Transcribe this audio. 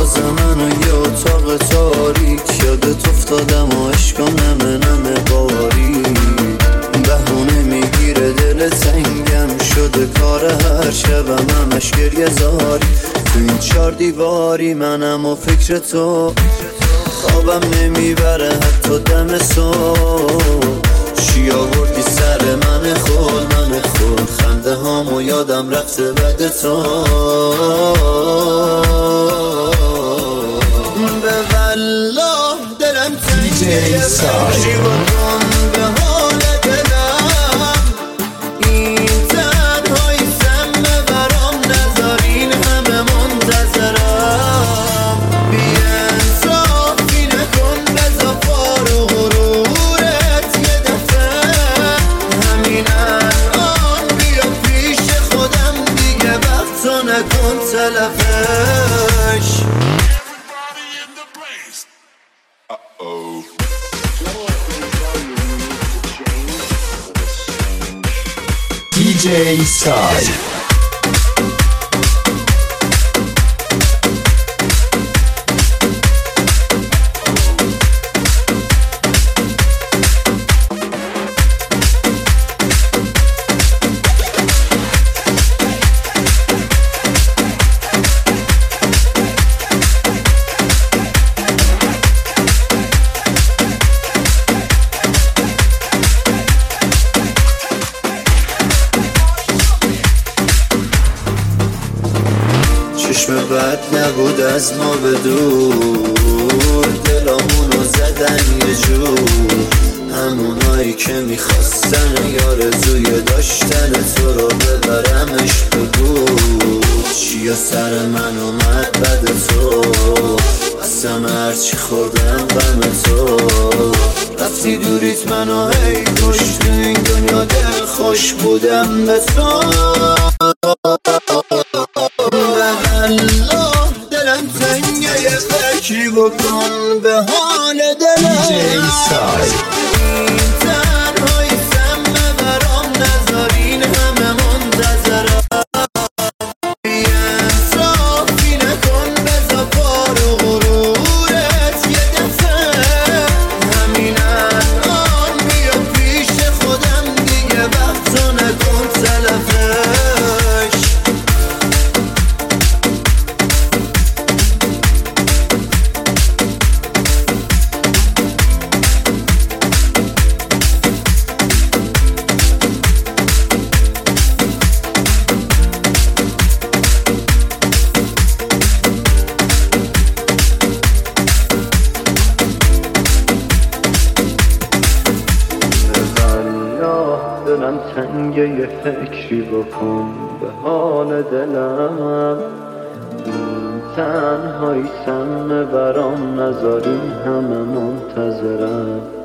اندازه منو یه اتاق تاریک، یادت افتادم و عشقم نمه نمه باری. بهونه میگیره دل تنگم شده کار هر شبم همش گریه زاری. تو این 4 دیواری منم و فکر تو، خوابم نمیبره حتی دم صبح. چی آوردی سر من خود خنده هامو یادم رفته بعد تو. به والله دلم تنگه چی بکن به حال دلم. این تنهایی سمه برام نذارین همه منتظرم. بی‌انصافی نکن بزا فارو غرورت یه دفعه. همین الان بیا پیش خودم دیگه وقتو نکن تلفش. DJ Side. چشم بد نبود از ما به دور، دلامونو زدن یه جور. همونایی که میخواستن یارزوی داشتن تو رو ببرمش بگو. چیا سر من اومد بد تو، قسم هرچی خوردم غم تو. رفتی دوریت منو هی کشت، تو این دنیا دل خوش بودم به تو. الله دلم تنگه یه فکری بکن به حال دلم. این تنهایی سمه برام نذارین همه منتظرم. بی‌انصافی نکن بزا فارو غرورت یه دفعه. همین الان بیا پیش خودم دیگه وقتو نکن تلفش. دلم تنگه یه فکری بکن به حال دلم. این تنهایی سمه برام نذارین همه منتظرم.